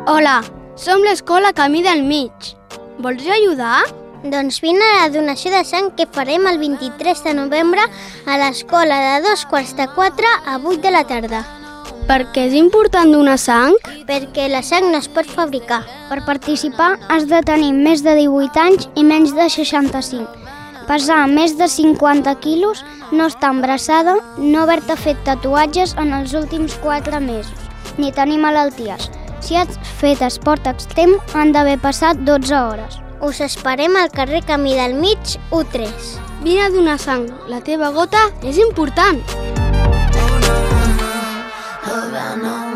Hola, som l'escola Camí del Mig. Vols ajudar? Doncs vine a la donació de sang que farem el 23 de novembre a l'escola de 2:45 a 8 de la tarda. Per què és important donar sang? Perquè la sang no es pot fabricar. Per participar has de tenir més de 18 anys i menys de 65. Pesar més de 50 quilos, no estar embarassada, no haver-te fet tatuatges en els últims 4 mesos, ni tenir malalties. Si has fet esport extrem, han d'haver passat 12 hores. Us esperem al carrer Camí del Mig, U3. Vine a donar sang, la teva gota és important.